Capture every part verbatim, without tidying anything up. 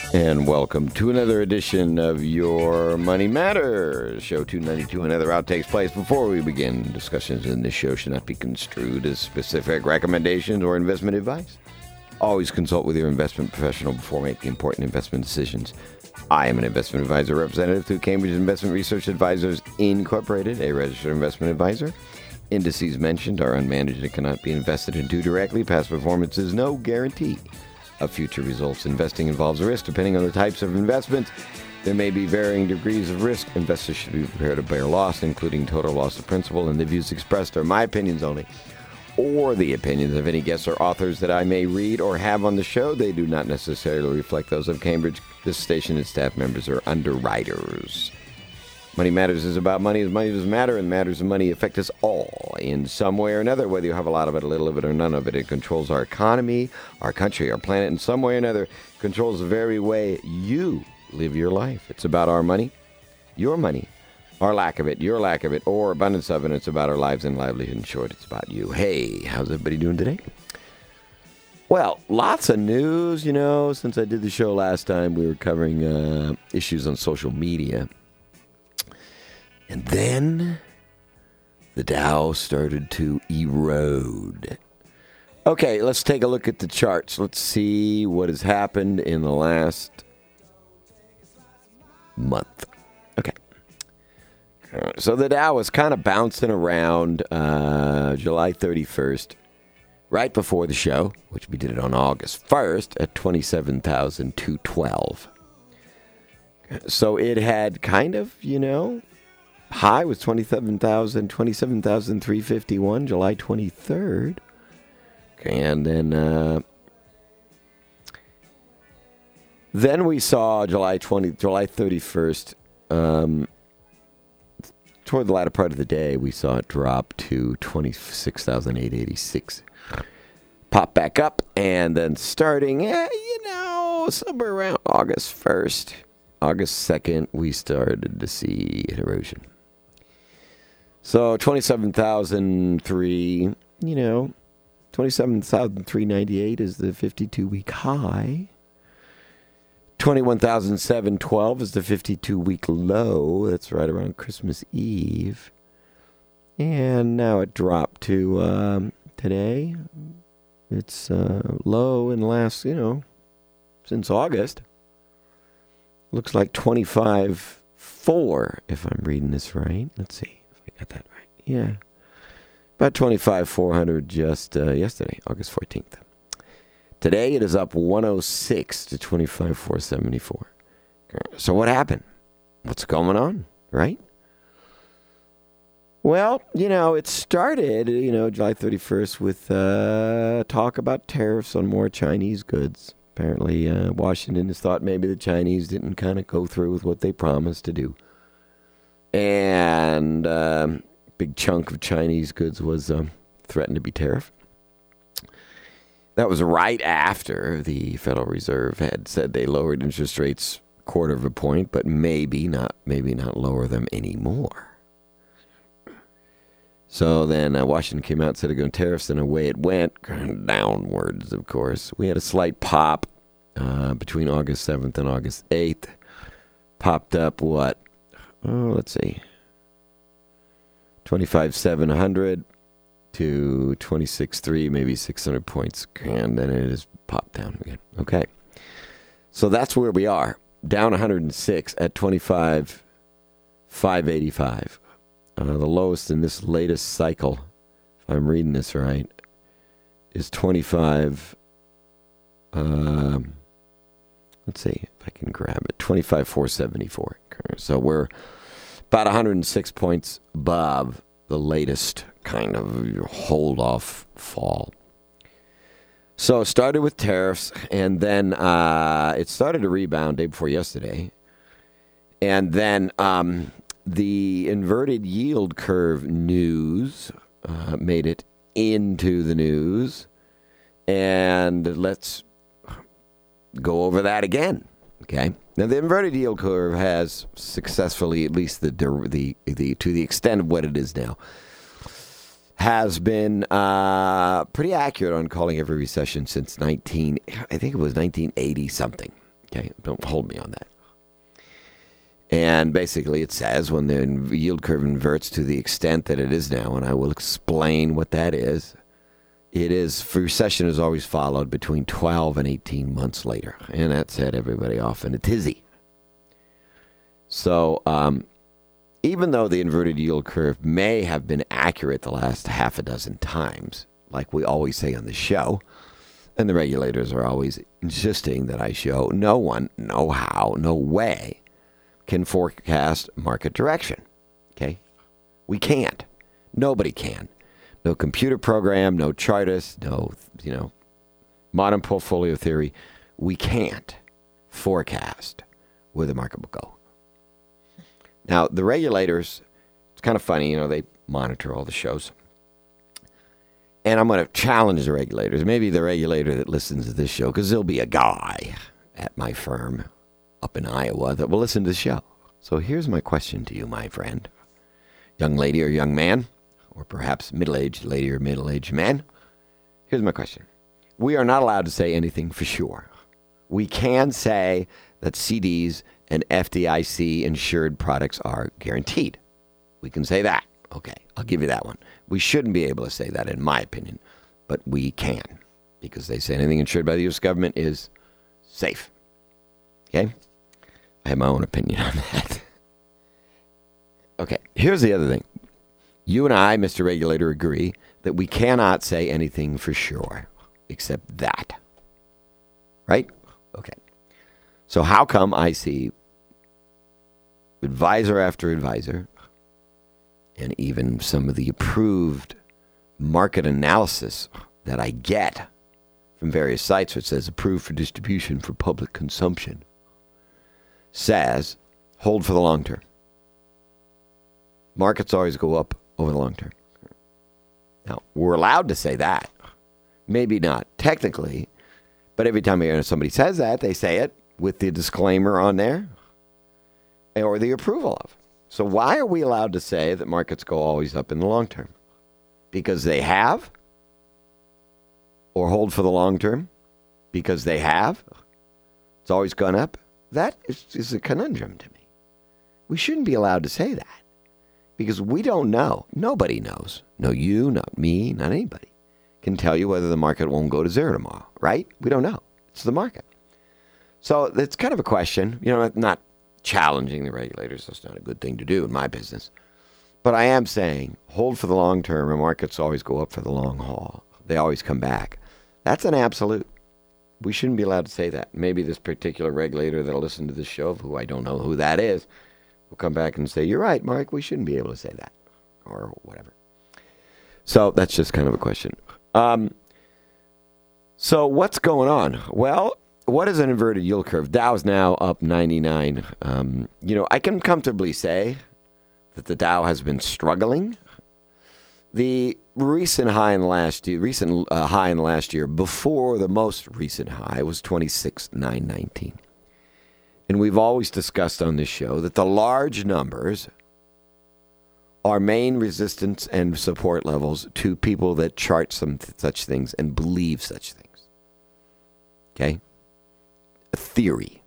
And welcome to another edition of Your Money Matters, show two ninety-two and other outtakes place. Before we begin, discussions in this show should not be construed as specific recommendations or investment advice. Always consult with your investment professional before making important investment decisions. I am an investment advisor representative through Cambridge Investment Research Advisors, Incorporated, a registered investment advisor. Indices mentioned are unmanaged and cannot be invested into directly. Past performance is no guarantee of future results. Investing involves risk depending on the types of investments. There may be varying degrees of risk. Investors should be prepared to bear loss, including total loss of principal, and the views expressed are my opinions only, or the opinions of any guests or authors that I may read or have on the show. They do not necessarily reflect those of Cambridge. This station and staff members are underwriters. Money Matters is about money, as money does matter, and matters of money affect us all in some way or another, whether you have a lot of it, a little of it, or none of it. It controls our economy, our country, our planet, in some way or another. It controls the very way you live your life. It's about our money, your money, our lack of it, your lack of it, or abundance of it. It's about our lives and livelihood. In short, it's about you. Hey, how's everybody doing today? Well, lots of news, you know. Since I did the show last time, we were covering uh, issues on social media. And then the Dow started to erode. Okay, let's take a look at the charts. Let's see what has happened in the last month. Okay. So the Dow was kind of bouncing around uh, July thirty-first, right before the show, which we did it on August first at twenty-seven thousand two hundred twelve. So it had kind of, you know, high was twenty-seven thousand, twenty-seven thousand three hundred fifty-one, July twenty-third. And then uh, then we saw July twentieth, July thirty-first. Um, toward the latter part of the day, we saw it drop to twenty-six thousand eight hundred eighty-six. Pop back up, and then starting, eh, you know, somewhere around August first, August second, we started to see an erosion. So twenty-seven thousand three, you know, twenty-seven thousand three hundred ninety-eight is the fifty-two-week high. twenty-one thousand seven hundred twelve is the fifty-two-week low. That's right around Christmas Eve. And now it dropped to um, today. It's uh, low in the last, you know, since August. Looks like twenty-five four, if I'm reading this right. Let's see. Got that right. Yeah. About twenty-five four hundred just uh, yesterday, August fourteenth. Today it is up one oh six to twenty-five four seventy-four. So what happened? What's going on, right? Well, you know, it started, you know, July thirty-first with uh, talk about tariffs on more Chinese goods. Apparently, uh, Washington has thought maybe the Chinese didn't kind of go through with what they promised to do. And a um, big chunk of Chinese goods was um, threatened to be tariffed. That was right after the Federal Reserve had said they lowered interest rates a quarter of a point, but maybe not, maybe not lower them anymore. So then uh, Washington came out and said they're going to tariffs, and away it went, downwards, of course. We had a slight pop uh, between August seventh and August eighth. Popped up, what? Oh, let's see. twenty-five seven hundred to twenty-six three, maybe six hundred points. And then it has popped down again. Okay. So that's where we are. Down one hundred six at twenty-five five eighty-five. Uh, the lowest in this latest cycle, if I'm reading this right, is twenty-five. Um, let's see if I can grab it. twenty-five four seventy-four. So we're about one hundred six points above the latest kind of hold-off fall. So it started with tariffs, and then uh, it started to rebound day before yesterday. And then um, the inverted yield curve news uh, made it into the news. And let's go over that again. Okay. Now the inverted yield curve has successfully, at least the the the to the extent of what it is now, has been uh, pretty accurate on calling every recession since nineteen. I think it was nineteen eighty something. Okay, don't hold me on that. And basically it says when the yield curve inverts to the extent that it is now, and I will explain what that is, it is, recession is always followed between twelve and eighteen months later. And that set everybody off in a tizzy. So um, even though the inverted yield curve may have been accurate the last half a dozen times, like we always say on the show, and the regulators are always insisting that I show, no one, no how, no way can forecast market direction. Okay? We can't. Nobody can. No computer program, no chartist, no, you know, modern portfolio theory. We can't forecast where the market will go. Now, the regulators, it's kind of funny, you know, they monitor all the shows. And I'm going to challenge the regulators, maybe the regulator that listens to this show, because there'll be a guy at my firm up in Iowa that will listen to the show. So here's my question to you, my friend, young lady or young man, or perhaps middle-aged lady or middle-aged man. Here's my question. We are not allowed to say anything for sure. We can say that C Ds and F D I C insured products are guaranteed. We can say that. Okay, I'll give you that one. We shouldn't be able to say that, in my opinion, but we can, because they say anything insured by the U S government is safe. Okay? I have my own opinion on that. Okay, here's the other thing. You and I, Mister Regulator, agree that we cannot say anything for sure except that. Right? Okay. So how come I see advisor after advisor, and even some of the approved market analysis that I get from various sites, which says approved for distribution for public consumption, says hold for the long term. Markets always go up over the long term. Now, we're allowed to say that. Maybe not technically, but every time somebody says that, they say it with the disclaimer on there or the approval of. So why are we allowed to say that markets go always up in the long term? Because they have? Or hold for the long term? Because they have? It's always gone up? That is, is a conundrum to me. We shouldn't be allowed to say that. Because we don't know. Nobody knows. No you, not me, not anybody can tell you whether the market won't go to zero tomorrow, right? We don't know. It's the market. So it's kind of a question. You know, not challenging the regulators. That's not a good thing to do in my business. But I am saying hold for the long term, and markets always go up for the long haul. They always come back. That's an absolute. We shouldn't be allowed to say that. Maybe this particular regulator that'll listen to this show, who I don't know who that is, will come back and say, you're right, Mark, we shouldn't be able to say that, or whatever. So that's just kind of a question. Um, so what's going on? Well, what is an inverted yield curve? Dow's now up ninety-nine. Um, you know, I can comfortably say that the Dow has been struggling. The recent high in the last year, recent uh, high in the last year, before the most recent high, was twenty-six thousand nine hundred nineteen. And we've always discussed on this show that the large numbers are main resistance and support levels to people that chart some th- such things and believe such things. Okay? A theory.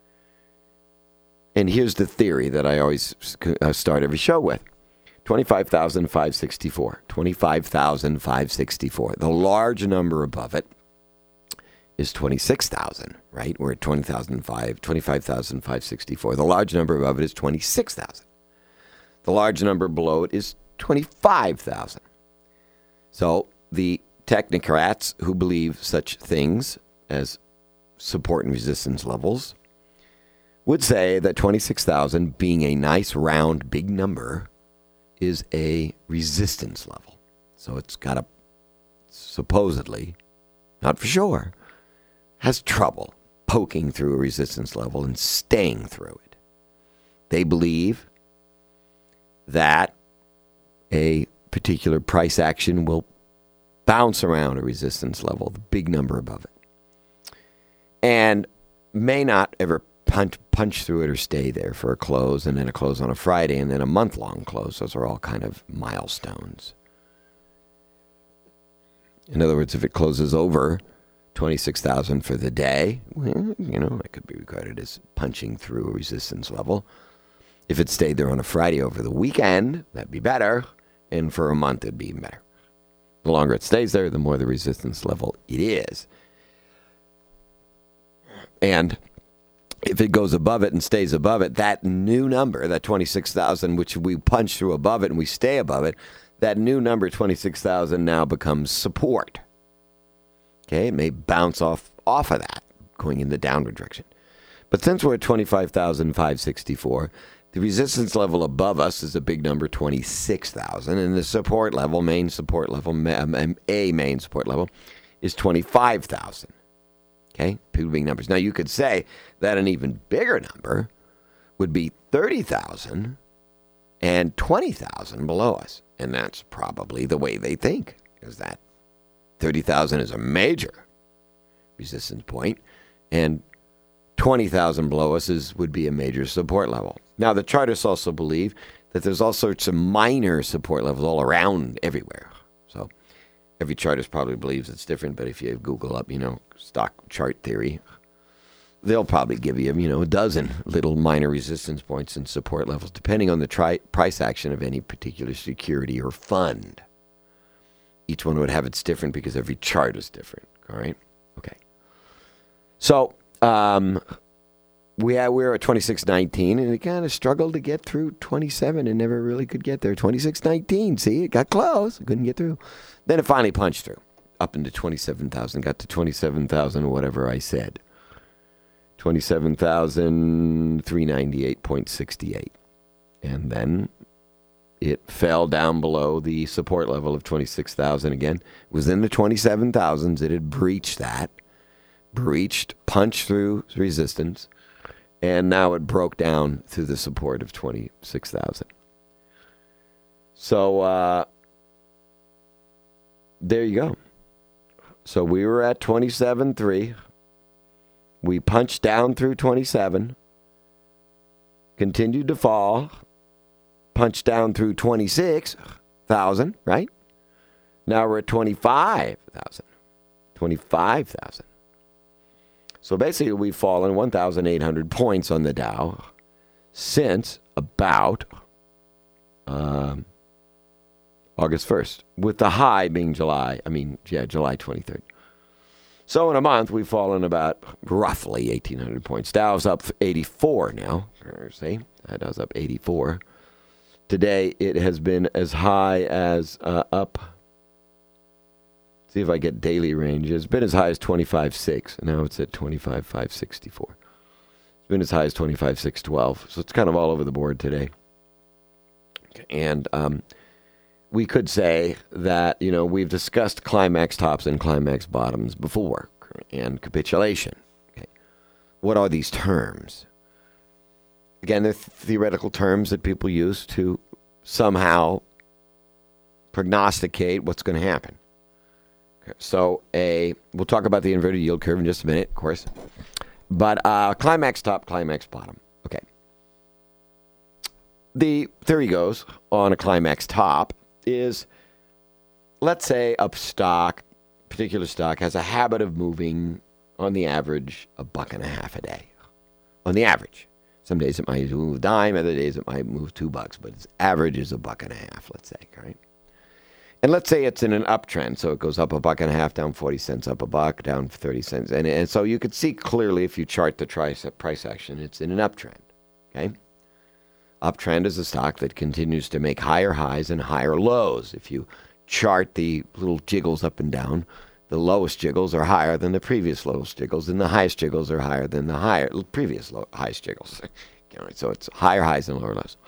And here's the theory that I always start every show with. twenty-five thousand five hundred sixty-four. twenty-five thousand five hundred sixty-four. The large number above it is twenty-six thousand, right? We're at twenty thousand five, twenty-five thousand five hundred sixty-four. The large number above it is twenty-six thousand. The large number below it is twenty-five thousand. So the technocrats who believe such things as support and resistance levels would say that twenty-six thousand, being a nice round big number, is a resistance level. So it's got a, supposedly, not for sure, has trouble poking through a resistance level and staying through it. They believe that a particular price action will bounce around a resistance level, the big number above it, and may not ever punch, punch through it or stay there for a close, and then a close on a Friday, and then a month-long close. Those are all kind of milestones. In other words, if it closes over twenty-six thousand for the day. Well, you know, that could be regarded as punching through a resistance level. If it stayed there on a Friday over the weekend, that'd be better. And for a month, it'd be even better. The longer it stays there, the more the resistance level it is. And if it goes above it and stays above it, that new number, that twenty-six thousand, which we punch through above it and we stay above it, that new number, twenty-six thousand, now becomes support. Okay, it may bounce off, off of that, going in the downward direction. But since we're at twenty-five thousand five hundred sixty-four, the resistance level above us is a big number, twenty-six thousand, and the support level, main support level, a main support level, is twenty-five thousand. Okay, two big numbers. Now, you could say that an even bigger number would be thirty thousand and twenty thousand below us, and that's probably the way they think, is that thirty thousand is a major resistance point, and twenty thousand below us is, would be a major support level. Now, the chartists also believe that there's all sorts of minor support levels all around everywhere. So every chartist probably believes it's different, but if you Google up, you know, stock chart theory, they'll probably give you, you know, a dozen little minor resistance points and support levels, depending on the tri- price action of any particular security or fund. Each one would have its different because every chart is different, all right? Okay. So, um... We, had, we were at twenty-six nineteen, and it kind of struggled to get through twenty-seven and never really could get there. twenty-six nineteen, see, it got close. Couldn't get through. Then it finally punched through, up into twenty-seven thousand, got to twenty-seven thousand, whatever I said. twenty-seven thousand three hundred ninety-eight point six eight. And then it fell down below the support level of twenty-six thousand again. It was in the twenty-seven thousands. It had breached that, breached, punched through resistance. And now it broke down through the support of twenty-six thousand. So uh, there you go. So we were at twenty-seven three. We punched down through twenty-seven. Continued to fall. Punched down through twenty-six thousand, right? Now we're at twenty-five thousand. twenty-five thousand. So basically, we've fallen one thousand eight hundred points on the Dow since about um, August first, with the high being July, I mean, yeah, July twenty-third. So in a month, we've fallen about roughly eighteen hundred points. Dow's up eighty-four now. See, Dow's up eighty-four. Today, it has been as high as uh, up... See if I get daily range. It's been as high as twenty-five six. Now it's at twenty-five five sixty-four. It's been as high as twenty-five six twelve. So it's kind of all over the board today. And um, we could say that, you know, we've discussed climax tops and climax bottoms before, and capitulation. Okay. What are these terms? Again, they're theoretical terms that people use to somehow prognosticate what's going to happen. So a we'll talk about the inverted yield curve in just a minute, of course. But uh, climax top, climax bottom. Okay. The theory goes on a climax top is, let's say a stock, particular stock, has a habit of moving on the average a buck and a half a day. On the average. Some days it might move a dime, other days it might move two bucks, but its average is a buck and a half, let's say, all right? And let's say it's in an uptrend, so it goes up a buck and a half, down forty cents, up a buck, down thirty cents. And, and so you could see clearly if you chart the price, price action, it's in an uptrend, okay? Uptrend is a stock that continues to make higher highs and higher lows. If you chart the little jiggles up and down, the lowest jiggles are higher than the previous lowest jiggles, and the highest jiggles are higher than the higher previous low, highest jiggles. So it's higher highs and lower lows.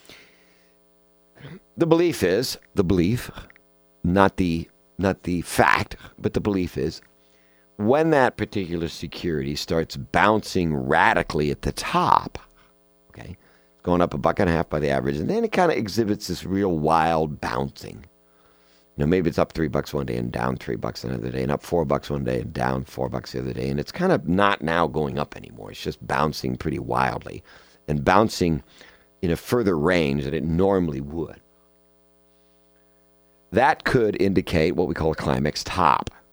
The belief is, the belief... Not the not the fact, but the belief is, when that particular security starts bouncing radically at the top, okay, going up a buck and a half by the average, and then it kind of exhibits this real wild bouncing. You know, maybe it's up three bucks one day and down three bucks another day, and up four bucks one day and down four bucks the other day, and it's kind of not now going up anymore. It's just bouncing pretty wildly, and bouncing in a further range than it normally would. That could indicate what we call a climax top.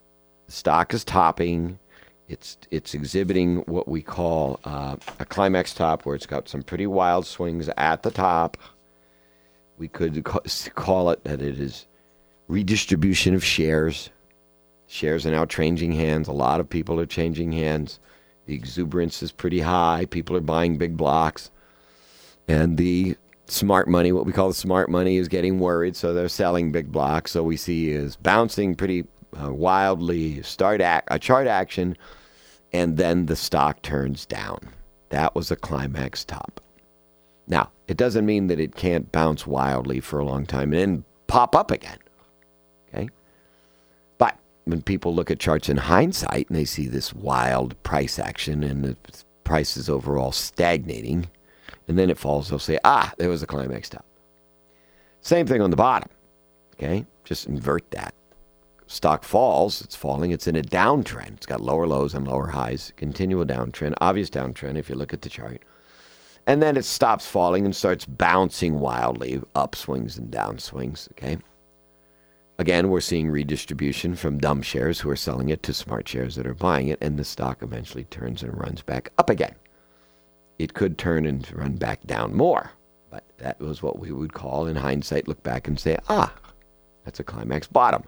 The stock is topping. It's it's exhibiting what we call uh, a climax top, where it's got some pretty wild swings at the top. We could call it that it is redistribution of shares. Shares are now changing hands. A lot of people are changing hands. The exuberance is pretty high. People are buying big blocks. And the smart money, what we call the smart money, is getting worried, so they're selling big blocks. So we see is bouncing pretty uh, wildly, start ac- a chart action, and then the stock turns down. That was a climax top. Now, it doesn't mean that it can't bounce wildly for a long time and then pop up again. Okay? But when people look at charts in hindsight and they see this wild price action and the price is overall stagnating, and then it falls, they'll say, ah, there was a climax top. Same thing on the bottom. Okay? Just invert that. Stock falls, it's falling, it's in a downtrend. It's got lower lows and lower highs, continual downtrend, obvious downtrend if you look at the chart. And then it stops falling and starts bouncing wildly, upswings and downswings, okay? Again, we're seeing redistribution from dumb shares who are selling it to smart shares that are buying it, and the stock eventually turns and runs back up again. It could turn and run back down more, but that was what we would call, in hindsight, look back and say, ah, that's a climax bottom.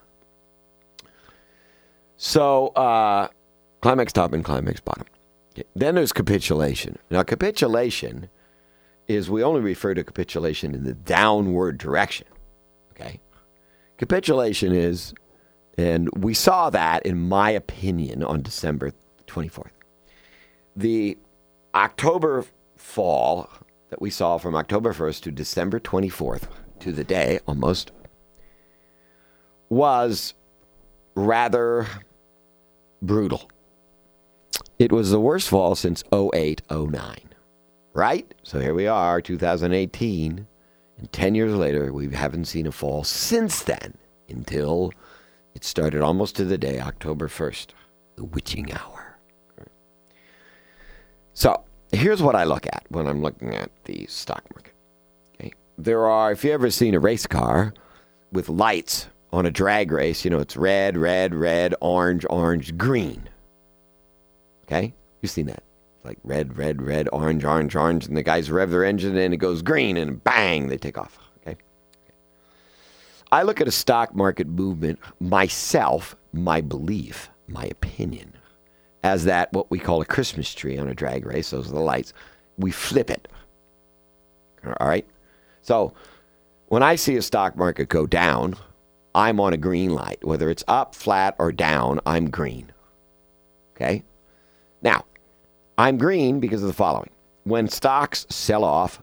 So, uh, climax top and climax bottom. Okay. Then there's capitulation. Now, capitulation is, we only refer to capitulation in the downward direction. Okay? Capitulation is, and we saw that, in my opinion, on December twenty-fourth. The October fall that we saw from October first to December twenty-fourth, to the day almost, was rather brutal. It was the worst fall since oh eight oh nine, right? So here we are, two thousand eighteen, and ten years later, we haven't seen a fall since then, until it started almost to the day, October first, the witching hour. So here's what I look at when I'm looking at the stock market. Okay, there are, if you've ever seen a race car with lights on a drag race, you know, it's red, red, red, orange, orange, green. Okay? You've seen that. Like red, red, red, orange, orange, orange, and the guys rev their engine and it goes green and bang, they take off. Okay? I look at a stock market movement myself, my belief, my opinion, as that what we call a Christmas tree on a drag race. Those are the lights. We flip it. All right? So when I see a stock market go down, I'm on a green light. Whether it's up, flat, or down, I'm green. Okay? Now, I'm green because of the following. When stocks sell off,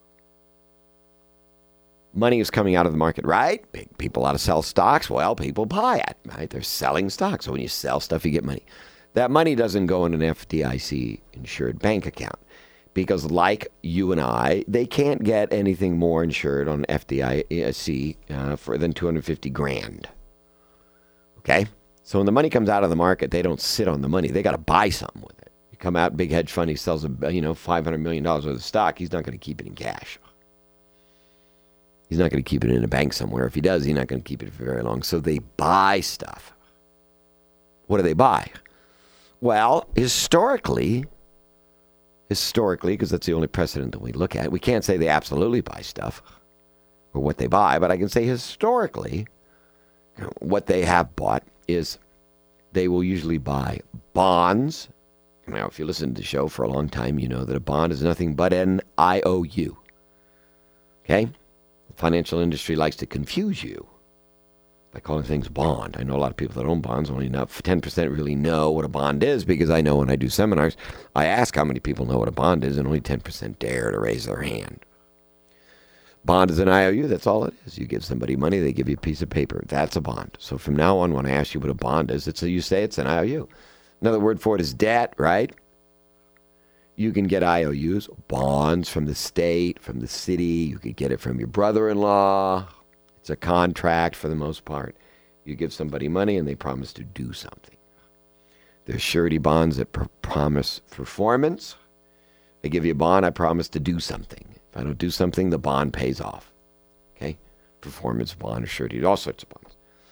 money is coming out of the market, right? Big people ought to sell stocks. Well, people buy it, right? They're selling stocks. So when you sell stuff, you get money. That money doesn't go in an F D I C-insured bank account because, like you and I, they can't get anything more insured on F D I C uh, for than two hundred fifty grand. Okay? So when the money comes out of the market, they don't sit on the money. They got to buy something with it. You come out, big hedge fund, he sells a, you know, five hundred million dollars worth of stock. He's not going to keep it in cash. He's not going to keep it in a bank somewhere. If he does, he's not going to keep it for very long. So they buy stuff. What do they buy? Well, historically, historically, because that's the only precedent that we look at, we can't say they absolutely buy stuff or what they buy, but I can say historically, what they have bought is they will usually buy bonds. Now, if you listen to the show for a long time, you know that a bond is nothing but an I O U. Okay? The financial industry likes to confuse you by calling things bond. I know a lot of people that own bonds, only not ten percent really know what a bond is, because I know when I do seminars, I ask how many people know what a bond is, and only ten percent dare to raise their hand. Bond is an I O U. That's all it is. You give somebody money, they give you a piece of paper. That's a bond. So from now on, when I ask you what a bond is, it's a, you say it's an I O U. Another word for it is debt, right? You can get I O Us, bonds from the state, from the city. You could get it from your brother-in-law. It's a contract for the most part. You give somebody money and they promise to do something. There's surety bonds that pr- promise performance. I give you a bond, I promise to do something. If I don't do something, the bond pays off. Okay? Performance bond or surety, all sorts of bonds.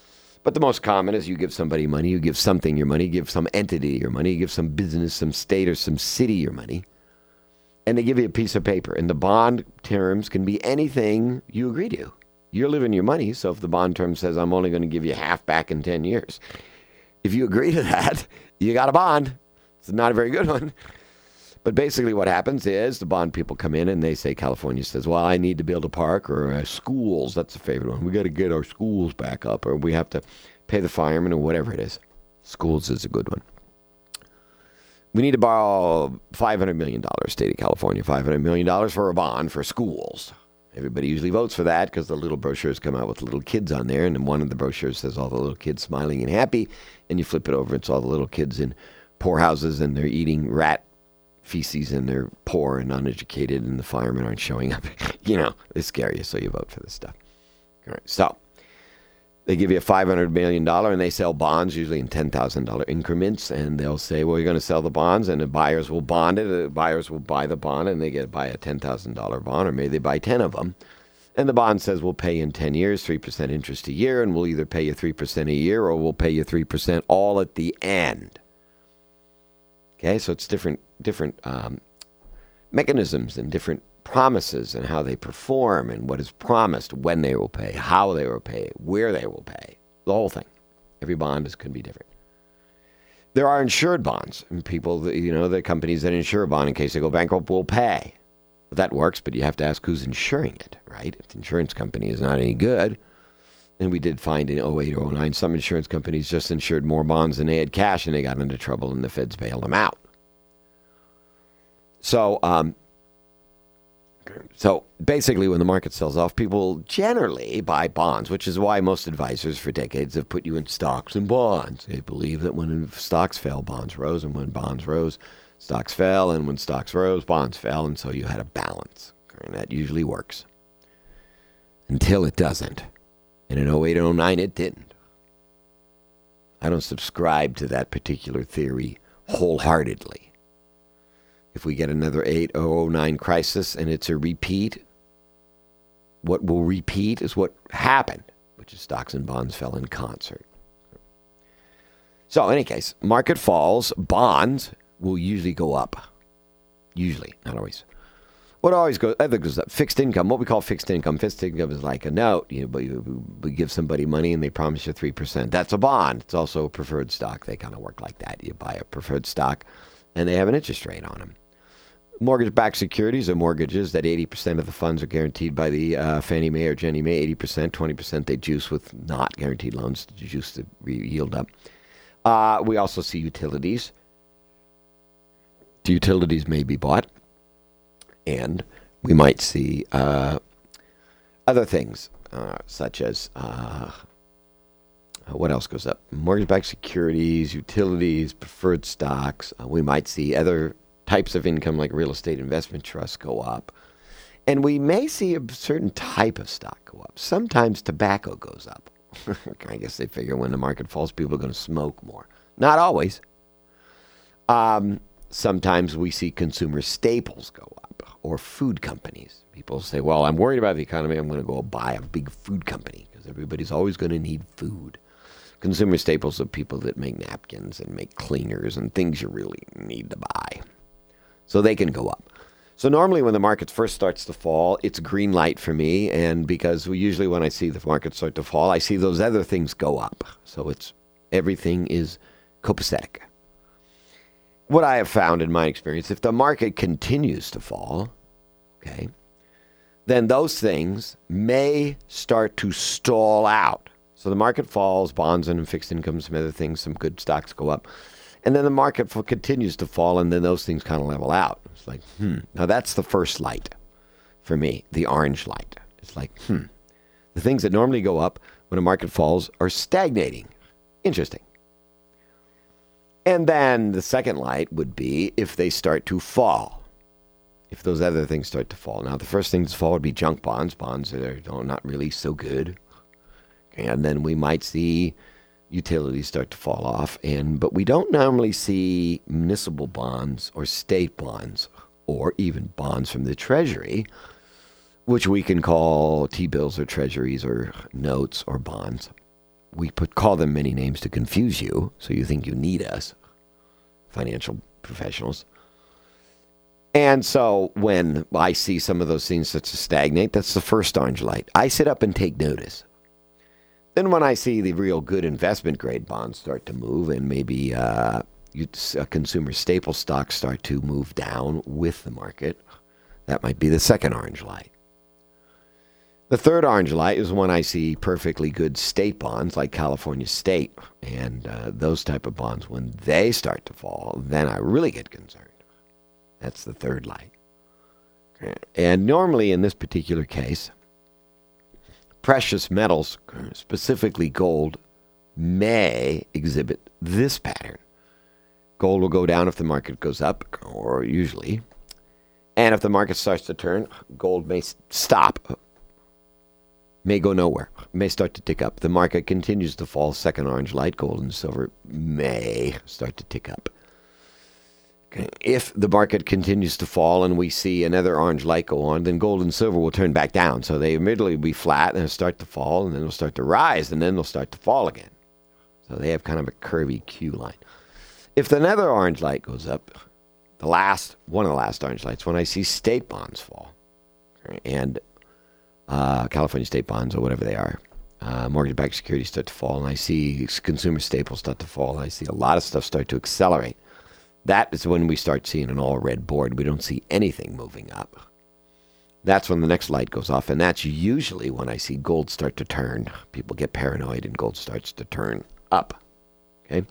But the most common is you give somebody money, you give something your money, you give some entity your money, you give some business, some state, or some city your money, and they give you a piece of paper. And the bond terms can be anything you agree to. You're living your money, so if the bond term says, I'm only going to give you half back in ten years, if you agree to that, you got a bond. It's not a very good one. But basically what happens is the bond people come in and they say, California says, well, I need to build a park or uh, schools. That's the favorite one. We got to get our schools back up, or we have to pay the firemen, or whatever it is. Schools is a good one. We need to borrow five hundred million dollars, state of California, five hundred million dollars for a bond for schools. Everybody usually votes for that because the little brochures come out with little kids on there, and then one of the brochures says all the little kids smiling and happy, and you flip it over, it's all the little kids in poorhouses, and they're eating rat feces, and they're poor and uneducated, and the firemen aren't showing up. You know, they scare you, so you vote for this stuff. All right, so they give you a five hundred million dollars, and they sell bonds, usually in ten thousand dollars increments, and they'll say, well, you're going to sell the bonds, and the buyers will bond it. The buyers will buy the bond, and they get to buy a ten thousand dollars bond, or maybe they buy ten of them. And the bond says, we'll pay in ten years, three percent interest a year, and we'll either pay you three percent a year, or we'll pay you three percent all at the end. Okay, so it's different different um, mechanisms and different promises and how they perform and what is promised, when they will pay, how they will pay, where they will pay, the whole thing. Every bond is, can be different. There are insured bonds. And people, you know, the companies that insure a bond in case they go bankrupt will pay. Well, that works, but you have to ask who's insuring it, right? If the insurance company is not any good, and we did find in oh eight, oh nine, some insurance companies just insured more bonds than they had cash, and they got into trouble, and the feds bailed them out. So, um, so basically when the market sells off, people generally buy bonds, which is why most advisors for decades have put you in stocks and bonds. They believe that when stocks fell, bonds rose, and when bonds rose, stocks fell, and when stocks rose, bonds fell, and so you had a balance. And that usually works. Until it doesn't. And in oh eight and oh nine, it didn't. I don't subscribe to that particular theory wholeheartedly. If we get another eight oh oh nine crisis and it's a repeat, what will repeat is what happened, which is stocks and bonds fell in concert. So in any case, market falls, bonds will usually go up. Usually, not always. What always goes, I think goes up, fixed income, what we call fixed income. Fixed income is like a note. You know, but you, we give somebody money and they promise you three percent. That's a bond. It's also a preferred stock. They kind of work like that. You buy a preferred stock and they have an interest rate on them. Mortgage-backed securities are mortgages that eighty percent of the funds are guaranteed by the uh, Fannie Mae or Ginnie Mae, eighty percent, twenty percent they juice with not guaranteed loans to juice the yield up. Uh, we also see utilities. The utilities may be bought, and we might see uh, other things, uh, such as, uh, what else goes up? Mortgage-backed securities, utilities, preferred stocks. Uh, we might see other types of income like real estate investment trusts go up. And we may see a certain type of stock go up. Sometimes tobacco goes up. I guess they figure when the market falls, people are going to smoke more. Not always. Um, sometimes we see consumer staples go up, or food companies. People say, well, I'm worried about the economy. I'm going to go buy a big food company because everybody's always going to need food. Consumer staples are people that make napkins and make cleaners and things you really need to buy. So they can go up. So normally when the market first starts to fall, it's green light for me. And because we usually when I see the market start to fall, I see those other things go up. So it's everything is copacetic. What I have found in my experience, if the market continues to fall, okay, then those things may start to stall out. So the market falls, bonds and fixed income, some other things, some good stocks go up. And then the market continues to fall, and then those things kind of level out. It's like, hmm. Now that's the first light for me, the orange light. It's like, hmm. The things that normally go up when a market falls are stagnating. Interesting. And then the second light would be if they start to fall. If those other things start to fall. Now, the first thing to fall would be junk bonds. Bonds that are not really so good. And then we might see utilities start to fall off, and but we don't normally see municipal bonds or state bonds or even bonds from the Treasury, which we can call T-bills or treasuries or notes or bonds. we put call them many names to confuse you, so you think you need us, financial professionals. And so when I see some of those things that stagnate, that's the first orange light. I sit up and take notice. Then when I see the real good investment grade bonds start to move, and maybe uh, you, uh, consumer staple stocks start to move down with the market, that might be the second orange light. The third orange light is when I see perfectly good state bonds like California State and uh, those type of bonds. When they start to fall, then I really get concerned. That's the third light. And normally in this particular case, precious metals, specifically gold, may exhibit this pattern. Gold will go down if the market goes up, or usually. And if the market starts to turn, gold may stop, may go nowhere, may start to tick up. The market continues to fall, second orange light, gold and silver may start to tick up. Okay. If the market continues to fall and we see another orange light go on, then gold and silver will turn back down. So they immediately will be flat and they'll start to fall, and then they'll start to rise, and then they'll start to fall again. So they have kind of a curvy Q line. If another orange light goes up, the last, one of the last orange lights, when I see state bonds fall, and uh, California state bonds or whatever they are, uh, mortgage-backed securities start to fall, and I see consumer staples start to fall, and I see a lot of stuff start to accelerate. That is when we start seeing an all-red board. We don't see anything moving up. That's when the next light goes off, and that's usually when I see gold start to turn. People get paranoid, and gold starts to turn up. Okay?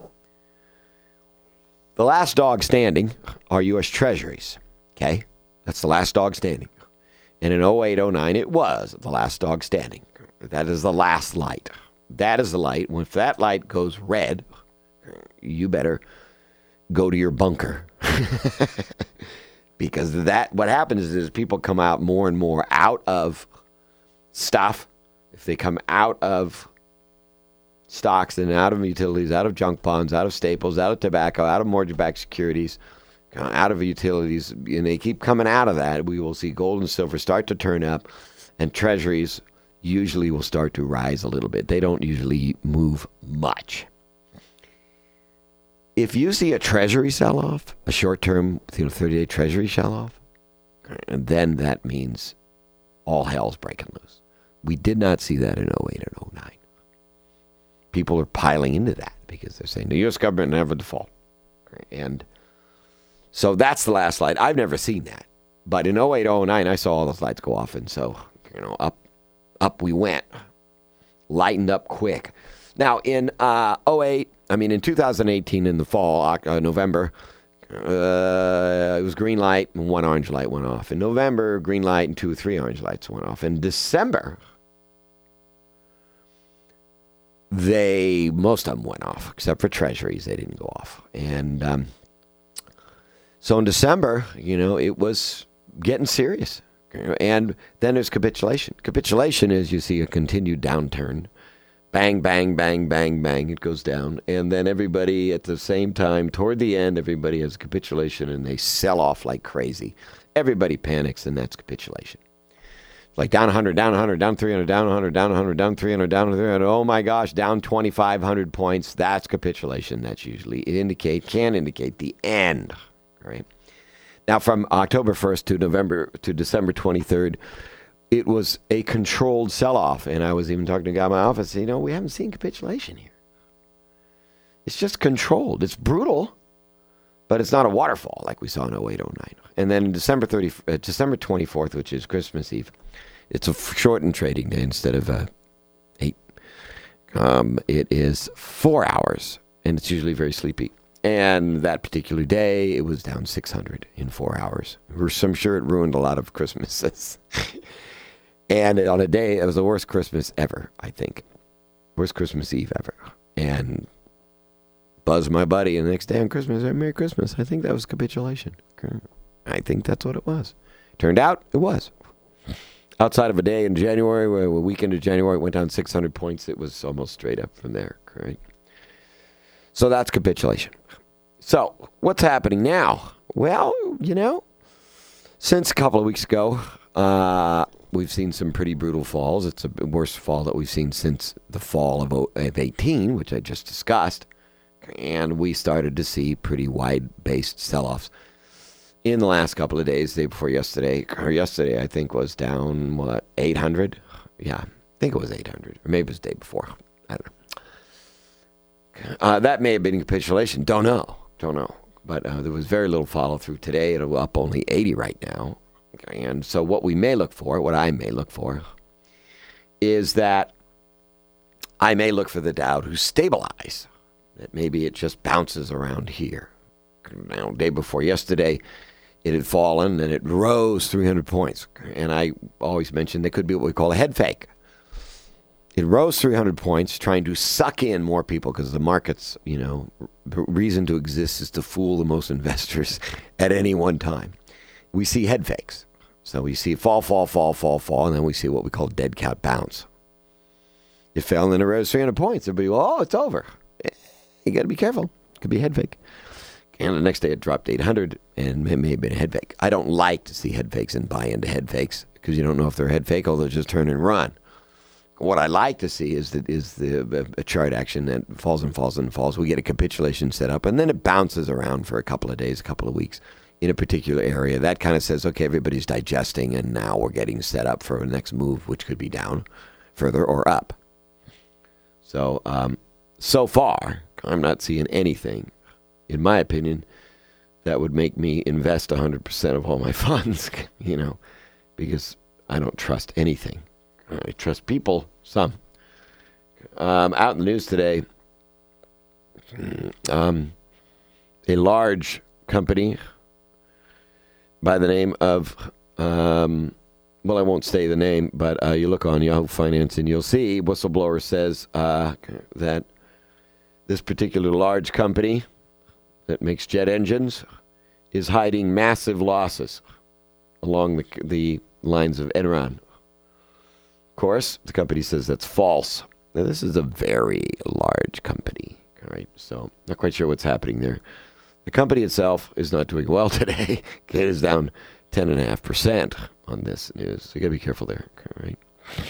The last dog standing are U S Treasuries. Okay? That's the last dog standing. And in oh eight oh nine, it was the last dog standing. That is the last light. That is the light. If that light goes red, you better go to your bunker. Because that, what happens is people come out more and more out of stuff. If they come out of stocks and out of utilities, out of junk bonds, out of staples, out of tobacco, out of mortgage-backed securities, out of utilities, and they keep coming out of that, we will see gold and silver start to turn up, and treasuries usually will start to rise a little bit. They don't usually move much. If you see a treasury sell-off, a short-term, you know, thirty-day treasury sell-off, and then that means all hell's breaking loose. We did not see that in oh eight and oh nine. People are piling into that because they're saying the U S government never default. And so that's the last light. I've never seen that. But in oh eight, oh nine, I saw all those lights go off. And so, you know, up up we went. Lightened up quick. Now, in uh, oh eight, I mean, in two thousand eighteen, in the fall, uh, November, uh, it was green light and one orange light went off. In November, green light and two or three orange lights went off. In December, they, most of them went off, except for treasuries. They didn't go off. And um, so in December, you know, it was getting serious. And then there's capitulation. Capitulation is you see a continued downturn. Bang, bang, bang, bang, bang, it goes down. And then everybody at the same time, toward the end, everybody has capitulation and they sell off like crazy. Everybody panics, and that's capitulation. It's like down one hundred, down one hundred, down three hundred, down one hundred, down one hundred, down three hundred, down three hundred. Oh my gosh, down twenty-five hundred points. That's capitulation. That's usually, it indicate, can indicate the end. All right. Now, from October first to November to December twenty-third, it was a controlled sell-off. And I was even talking to a guy in my office, you know, we haven't seen capitulation here. It's just controlled. It's brutal, but it's not a waterfall like we saw in oh eight, oh nine. And then December thirtieth, uh, December twenty-fourth, which is Christmas Eve, it's a shortened trading day instead of uh, eight. Um, it is four hours, and it's usually very sleepy. And that particular day, it was down six hundred in four hours. I'm sure it ruined a lot of Christmases. And on a day, it was the worst Christmas ever, I think. Worst Christmas Eve ever. And buzzed my buddy, and the next day on Christmas, Merry Christmas. I think that was capitulation. I think that's what it was. Turned out, it was. Outside of a day in January, a weekend of January, it went down six hundred points. It was almost straight up from there, right? So that's capitulation. So what's happening now? Well, you know, since a couple of weeks ago, Uh, we've seen some pretty brutal falls. It's the worst fall that we've seen since the fall of, of eighteen, which I just discussed. And we started to see pretty wide-based sell-offs in the last couple of days. The day before yesterday, or yesterday, I think, was down, what, eight hundred? Yeah, I think it was eight hundred. Or maybe it was the day before. I don't know. Uh, that may have been capitulation. Don't know. Don't know. But uh, there was very little follow-through today. It'll up only eighty right now. And so what we may look for, what I may look for, is that I may look for the Dow to stabilize. That maybe it just bounces around here. Now, day before yesterday, it had fallen and it rose three hundred points. And I always mention there could be what we call a head fake. It rose three hundred points, trying to suck in more people because the market's, you know, reason to exist is to fool the most investors at any one time. We see head fakes. So we see fall, fall, fall, fall, fall, and then we see what we call dead cat bounce. It fell and then it rose three hundred points. Everybody, oh, it's over. You got to be careful. It could be a head fake. And the next day it dropped eight hundred, and it may have been a head fake. I don't like to see head fakes and buy into head fakes because you don't know if they're a head fake or they'll just turn and run. What I like to see is that is the a chart action that falls and falls and falls. We get a capitulation set up, and then it bounces around for a couple of days, a couple of weeks in a particular area. That kind of says, okay, everybody's digesting, and now we're getting set up for a next move, which could be down further or up. So, um, so far, I'm not seeing anything, in my opinion, that would make me invest one hundred percent of all my funds, you know, because I don't trust anything. I trust people, some. Um, out in the news today, um, a large company by the name of, um, well, I won't say the name, but uh, you look on Yahoo Finance and you'll see whistleblower says uh, that this particular large company that makes jet engines is hiding massive losses along the, the lines of Enron. Of course, the company says that's false. Now, this is a very large company, all right? So, not quite sure what's happening there. The company itself is not doing well today. It is down ten point five percent on this news. So, you got to be careful there, all right?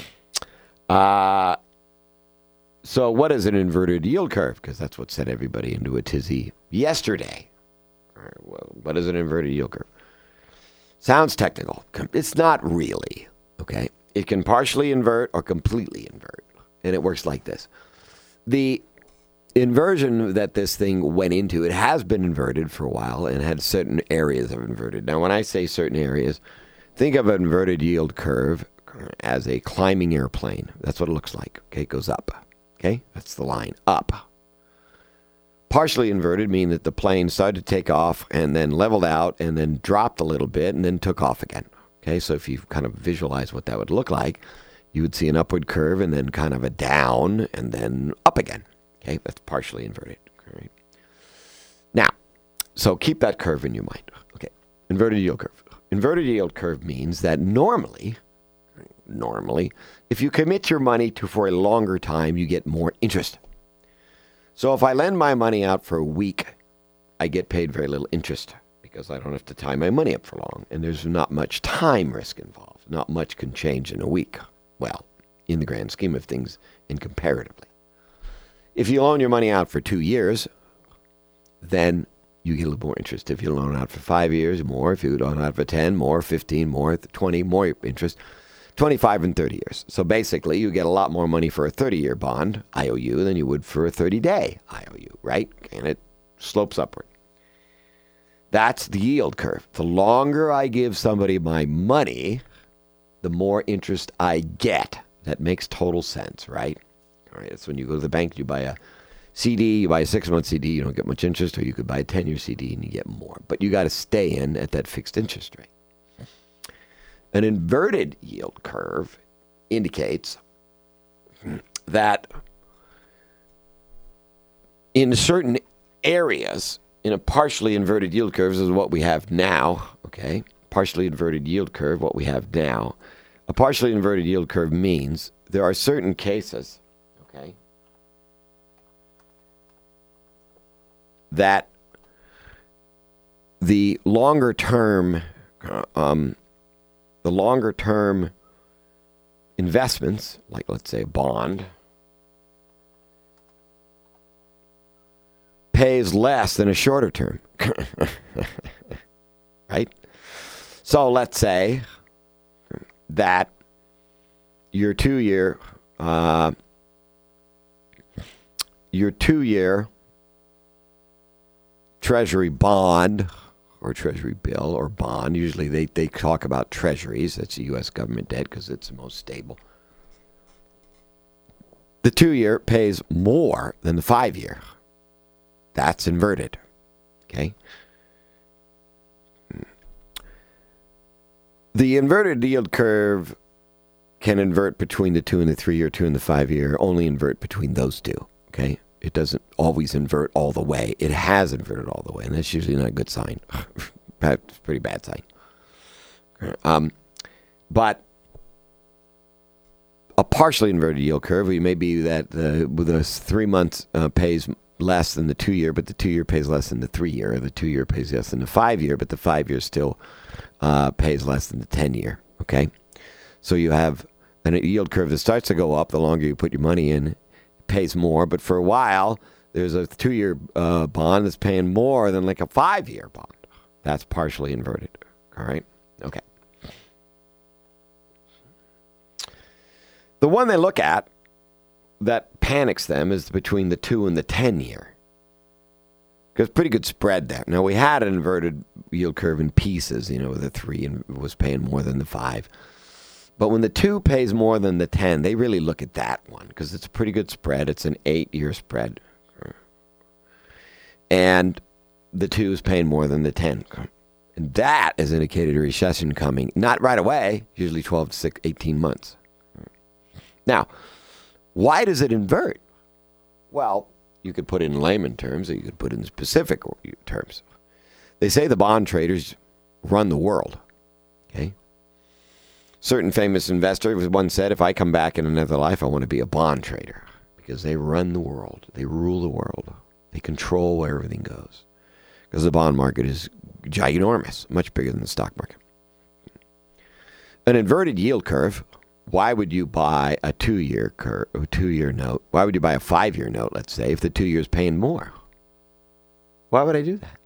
Uh, so, what is an inverted yield curve? Because that's what sent everybody into a tizzy yesterday. All right, well, what is an inverted yield curve? Sounds technical. It's not really, okay? It can partially invert or completely invert. And it works like this. The inversion that this thing went into, it has been inverted for a while and had certain areas of inverted. Now, when I say certain areas, think of an inverted yield curve as a climbing airplane. That's what it looks like. Okay, it goes up. Okay, that's the line, up. Partially inverted mean that the plane started to take off and then leveled out and then dropped a little bit and then took off again. Okay, so if you kind of visualize what that would look like, you would see an upward curve and then kind of a down and then up again. Okay, that's partially inverted. All right. Now, so keep that curve in your mind. Okay, inverted yield curve. Inverted yield curve means that normally, normally, if you commit your money to for a longer time, you get more interest. So if I lend my money out for a week, I get paid very little interest, because I don't have to tie my money up for long, and there's not much time risk involved. Not much can change in a week. Well, in the grand scheme of things, and comparatively. If you loan your money out for two years, then you get a little more interest. If you loan out for five years, more. If you loan out for ten, more. fifteen, more. twenty, more interest. twenty-five and thirty years. So basically, you get a lot more money for a thirty-year bond, I O U, than you would for a thirty-day I O U, right? And it slopes upward. That's the yield curve. The longer I give somebody my money, the more interest I get. That makes total sense, right? All right, that's when you go to the bank, you buy a C D, you buy a six-month C D, you don't get much interest, or you could buy a ten-year C D and you get more. But you got to stay in at that fixed interest rate. An inverted yield curve indicates that in certain areas, in a partially inverted yield curve, this is what we have now, okay? Partially inverted yield curve, what we have now. A partially inverted yield curve means there are certain cases, okay, that the longer term uh, um, the longer term investments, like let's say a bond, pays less than a shorter term. Right? So let's say that your two-year, uh, your two-year Treasury bond or Treasury bill or bond, usually they, they talk about treasuries, that's the U S government debt because it's the most stable. The two-year pays more than the five-year. That's inverted. Okay? The inverted yield curve can invert between the two and the three-year, two and the five-year, only invert between those two. Okay? It doesn't always invert all the way. It has inverted all the way, and that's usually not a good sign. That's a pretty bad sign. Um, but a partially inverted yield curve, it may be that the, the three months uh, pays less than the two-year, but the two-year pays less than the three-year, or the two-year pays less than the five-year, but the five-year still uh, pays less than the ten-year. Okay? So you have a yield curve that starts to go up the longer you put your money in, pays more, but for a while, there's a two-year uh, bond that's paying more than like a five-year bond. That's partially inverted. All right? Okay. The one they look at that panics them is between the two and the ten-year. Because pretty good spread there. Now, we had an inverted yield curve in pieces, you know, the three was paying more than the five. But when the two pays more than the ten, they really look at that one because it's a pretty good spread. It's an eight-year spread. And the two is paying more than the ten. And that has indicated a recession coming. Not right away, usually twelve to eighteen months. Now, why does it invert? Well, you could put it in layman terms or you could put it in specific terms. They say the bond traders run the world. Okay? Certain famous investor once said, if I come back in another life, I want to be a bond trader because they run the world. They rule the world. They control where everything goes because the bond market is ginormous, much bigger than the stock market. An inverted yield curve, why would you buy a two-year curve, a two-year note? Why would you buy a five-year note, let's say, if the two years paying more? Why would I do that?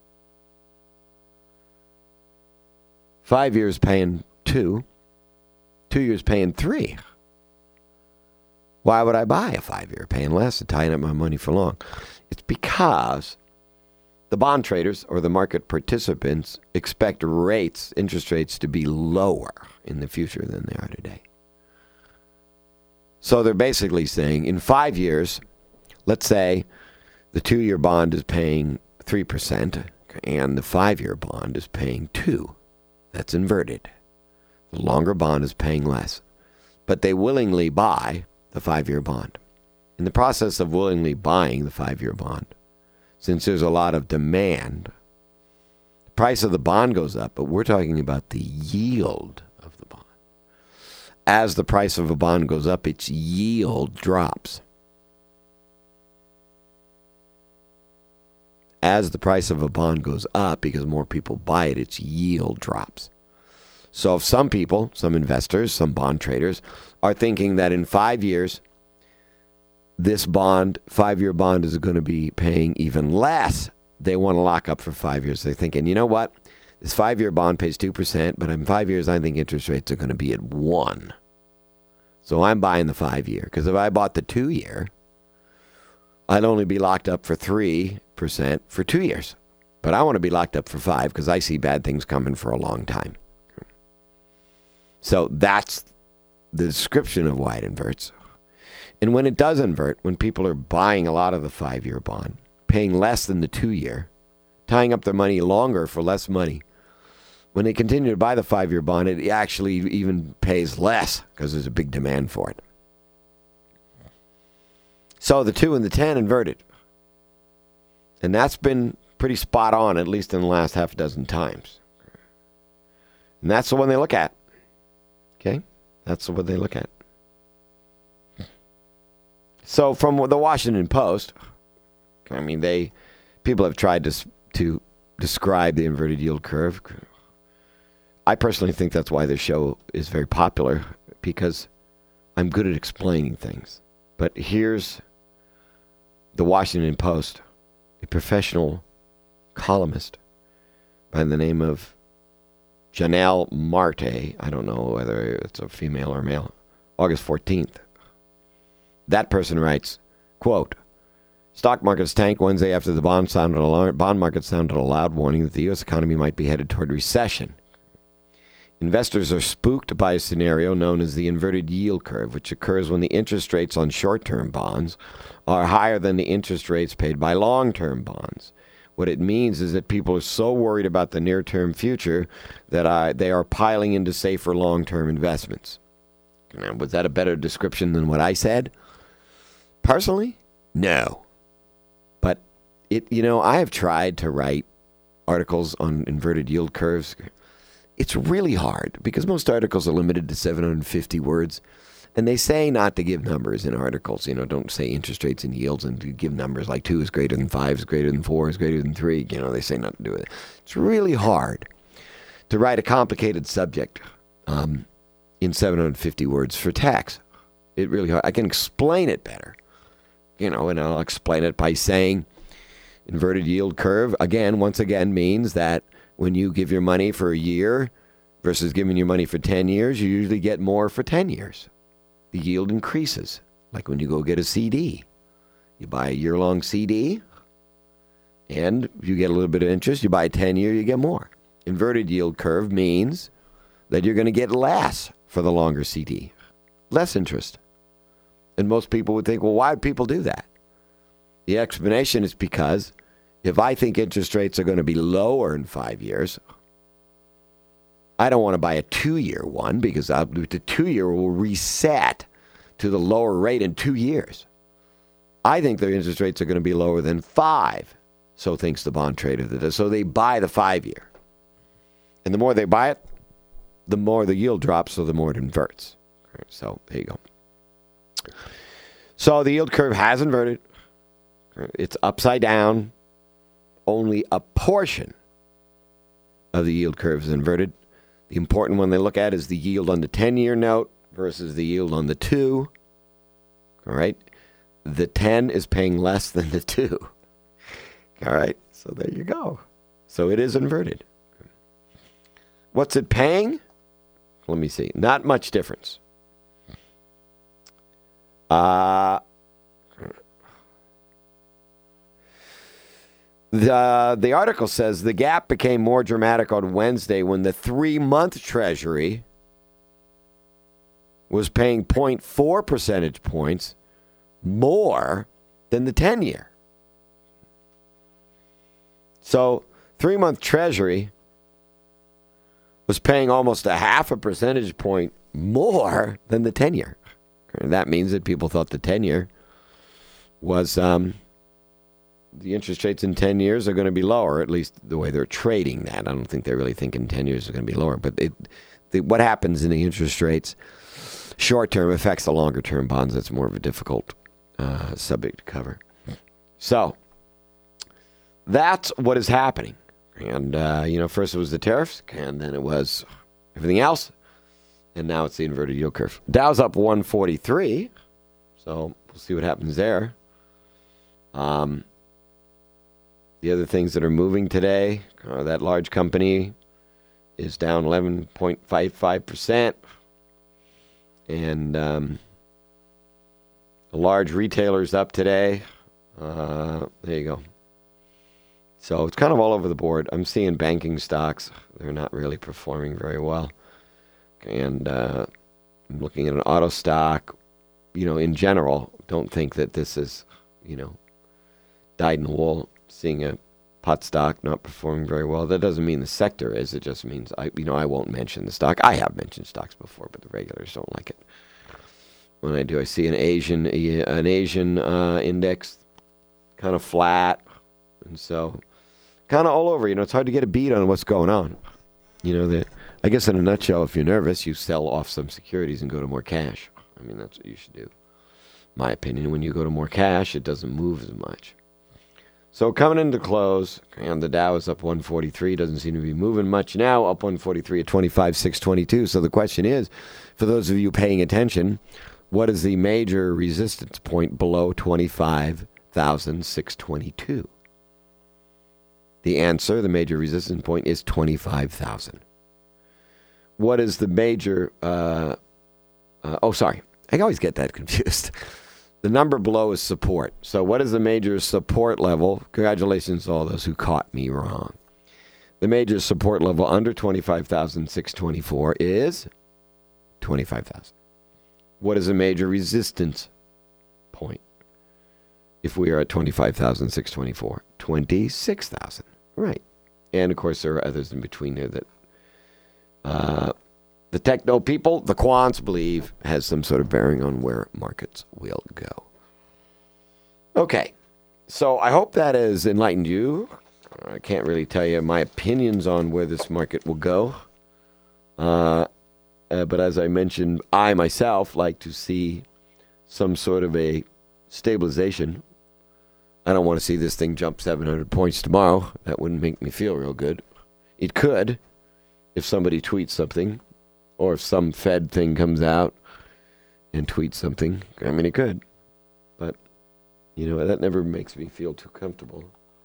Five years paying two. Two years paying three. Why would I buy a five-year paying less and tying up my money for long? It's because the bond traders or the market participants expect rates, interest rates, to be lower in the future than they are today. So they're basically saying in five years, let's say the two-year bond is paying three percent and the five-year bond is paying two. That's inverted. The longer bond is paying less. But they willingly buy the five-year bond. In the process of willingly buying the five-year bond, since there's a lot of demand, the price of the bond goes up, but we're talking about the yield of the bond. As the price of a bond goes up, its yield drops. As the price of a bond goes up, because more people buy it, its yield drops. So if some people, some investors, some bond traders, are thinking that in five years, this bond, five-year bond, is going to be paying even less, they want to lock up for five years. They're thinking, you know what? This five-year bond pays two percent, but in five years, I think interest rates are going to be at one. So I'm buying the five-year. Because if I bought the two-year, I'd only be locked up for three percent for two years. But I want to be locked up for five because I see bad things coming for a long time. So that's the description of why it inverts. And when it does invert, when people are buying a lot of the five-year bond, paying less than the two-year, tying up their money longer for less money, when they continue to buy the five-year bond, it actually even pays less because there's a big demand for it. So the two and the ten inverted. And that's been pretty spot on, at least in the last half a dozen times. And that's the one they look at. Okay? That's what they look at. So from the Washington Post, I mean, they people have tried to to describe the inverted yield curve. I personally think that's why this show is very popular, because I'm good at explaining things. But here's the Washington Post, a professional columnist by the name of Janelle Marte. I don't know whether it's a female or male. August fourteenth. That person writes, quote, stock markets tanked Wednesday after the bond, sounded alarm, bond market sounded a loud warning that the U S economy might be headed toward recession. Investors are spooked by a scenario known as the inverted yield curve, which occurs when the interest rates on short-term bonds are higher than the interest rates paid by long-term bonds. What it means is that people are so worried about the near-term future that I, they are piling into safer long-term investments. Now, was that a better description than what I said? Personally, no. But, it, you know, I have tried to write articles on inverted yield curves. It's really hard because most articles are limited to seven hundred fifty words. And they say not to give numbers in articles. You know, don't say interest rates and yields and give numbers like two is greater than five is greater than four is greater than three. You know, they say not to do it. It's really hard to write a complicated subject um, in seven hundred fifty words for text. It really hard. I can explain it better. You know, and I'll explain it by saying inverted yield curve, again, once again, means that when you give your money for a year versus giving your money for ten years, you usually get more for ten years. The yield increases, like when you go get a C D. You buy a year-long C D, and you get a little bit of interest. You buy a ten-year, you get more. Inverted yield curve means that you're going to get less for the longer C D, less interest. And most people would think, well, why would people do that? The explanation is because if I think interest rates are going to be lower in five years, I don't want to buy a two-year one because I'll, the two-year will reset to the lower rate in two years. I think their interest rates are going to be lower than five. So thinks the bond trader. So they buy the five-year. And the more they buy it, the more the yield drops, so the more it inverts. So there you go. So the yield curve has inverted. It's upside down. Only a portion of the yield curve is inverted. The important one they look at is the yield on the ten-year note versus the yield on the two. All right? The ten is paying less than the two. All right? So there you go. So it is inverted. What's it paying? Let me see. Not much difference. Uh... The, the article says the gap became more dramatic on Wednesday when the three-month Treasury was paying zero point four percentage points more than the ten-year. So three-month Treasury was paying almost a half a percentage point more than the ten-year. That means that people thought the ten-year was... Um, the interest rates in ten years are going to be lower, at least the way they're trading that. I don't think they really think in ten years are going to be lower. But it, the, what happens in the interest rates short term affects the longer term bonds. That's more of a difficult uh, subject to cover. So that's what is happening. And, uh, you know, first it was the tariffs, and then it was everything else. And now it's the inverted yield curve. Dow's up one forty-three. So we'll see what happens there. Um... The other things that are moving today, uh, that large company is down eleven point five five percent. And um, the large retailer's up today. Uh, there you go. So it's kind of all over the board. I'm seeing banking stocks. They're not really performing very well. And uh, I'm looking at an auto stock. You know, in general, don't think that this is, you know, dyed in the wool. Seeing a pot stock not performing very well. That doesn't mean the sector is. It just means, I, you know, I won't mention the stock. I have mentioned stocks before, but the regulars don't like it. When I do, I see an Asian an Asian uh, index kind of flat. And so kind of all over. You know, it's hard to get a beat on what's going on. You know, the, I guess in a nutshell, if you're nervous, you sell off some securities and go to more cash. I mean, that's what you should do. My opinion, when you go to more cash, it doesn't move as much. So coming into close, and the Dow is up one forty-three. Doesn't seem to be moving much now. Up one forty-three at twenty-five six twenty-two. So the question is, for those of you paying attention, what is the major resistance point below twenty-five thousand six hundred twenty-two? The answer, the major resistance point, is twenty-five thousand. What is the major... Uh, uh, oh, sorry. I always get that confused. The number below is support. So what is the major support level? Congratulations to all those who caught me wrong. The major support level under twenty-five thousand six hundred twenty-four is twenty-five thousand. What is the major resistance point? If we are at twenty-five thousand six hundred twenty-four, twenty-six thousand. Right. And, of course, there are others in between there that uh, the techno people, the quants, believe has some sort of bearing on where markets will go. Okay. So I hope that has enlightened you. I can't really tell you my opinions on where this market will go. Uh, uh, but as I mentioned, I myself like to see some sort of a stabilization. I don't want to see this thing jump seven hundred points tomorrow. That wouldn't make me feel real good. It could if somebody tweets something, or if some Fed thing comes out and tweets something. I mean, it could. But, you know, that never makes me feel too comfortable.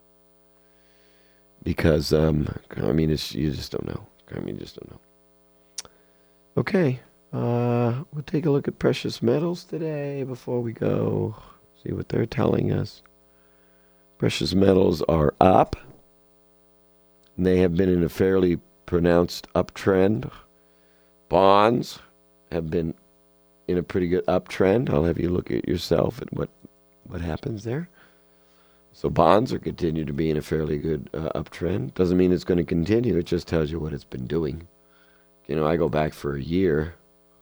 Because, um, I mean, it's, you just don't know. I mean, you just don't know. Okay. Uh, we'll take a look at precious metals today before we go. See what they're telling us. Precious metals are up. They have been in a fairly pronounced uptrend. Bonds have been in a pretty good uptrend. I'll have you look at yourself at what, what happens there. So bonds are continue to be in a fairly good uh, uptrend. Doesn't mean it's going to continue. It just tells you what it's been doing. You know, I go back for a year.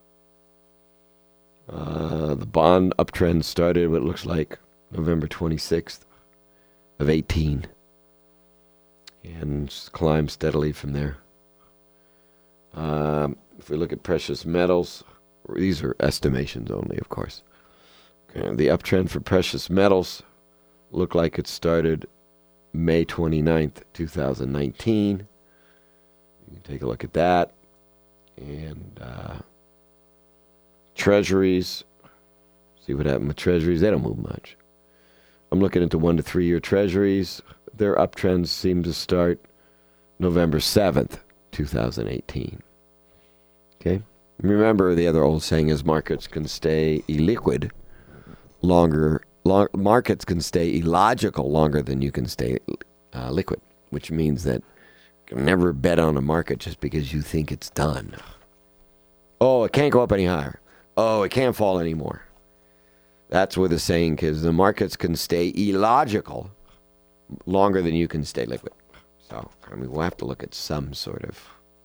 Uh, the bond uptrend started what looks like November twenty-sixth of eighteen. And just climbed steadily from there. Um, if we look at precious metals, these are estimations only, of course. Okay, the uptrend for precious metals look like it started May twenty-ninth, twenty nineteen. You can take a look at that. And uh, treasuries, see what happened with treasuries. They don't move much. I'm looking at the one to three year treasuries. Their uptrends seem to start November seventh, twenty eighteen. Okay? Remember, the other old saying is markets can stay illiquid longer. Long, markets can stay illogical longer than you can stay uh, liquid, which means that you can never bet on a market just because you think it's done. Oh, it can't go up any higher. Oh, it can't fall anymore. That's where the saying is, the markets can stay illogical longer than you can stay liquid. So, I mean, we'll have to look at some sort of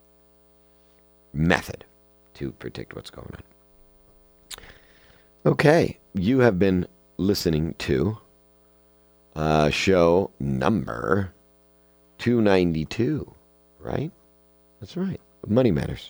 method to predict what's going on. Okay, you have been listening to uh, show number two ninety-two, right? That's right, Money Matters.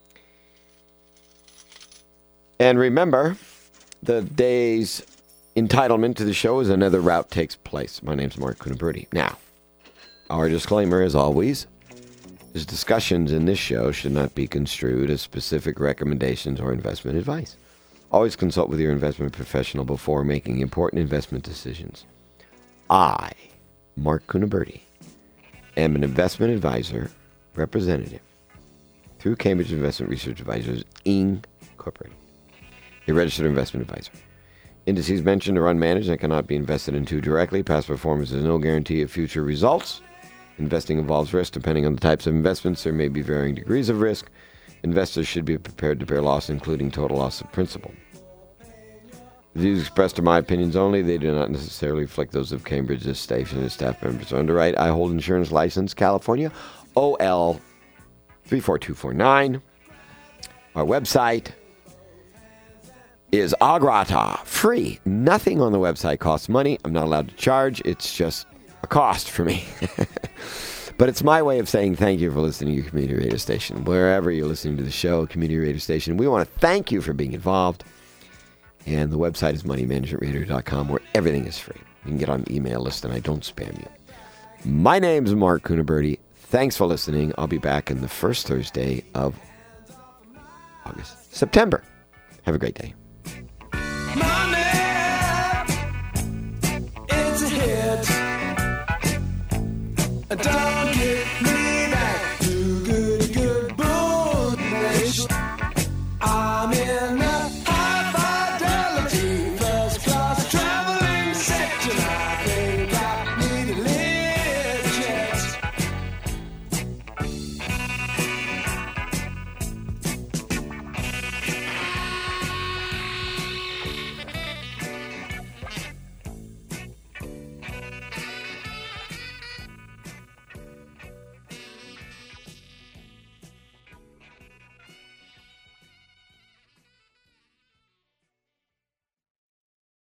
And remember, the day's entitlement to the show is another route takes place. My name's Mark Cunaberti. Now, our disclaimer, as always, is discussions in this show should not be construed as specific recommendations or investment advice. Always consult with your investment professional before making important investment decisions. I, Mark Cunaberti, am an investment advisor representative through Cambridge Investment Research Advisors, Incorporated, a registered investment advisor. Indices mentioned are unmanaged and cannot be invested into directly. Past performance is no guarantee of future results. Investing involves risk. Depending on the types of investments, there may be varying degrees of risk. Investors should be prepared to bear loss, including total loss of principal. The views expressed are my opinions only. They do not necessarily reflect those of Cambridge's station and staff members. Underwrite, I hold insurance license, California, O L three four two four nine. Our website is Agrata, free. Nothing on the website costs money. I'm not allowed to charge. It's just a cost for me. But it's my way of saying thank you for listening to your community radio station. Wherever you're listening to the show, community radio station, we want to thank you for being involved. And the website is money management radio dot com, where everything is free. You can get on the email list and I don't spam you. My name's Mark Cunaberti. Thanks for listening. I'll be back in the first Thursday of August, September. Have a great day. Money, it's a hit. Don't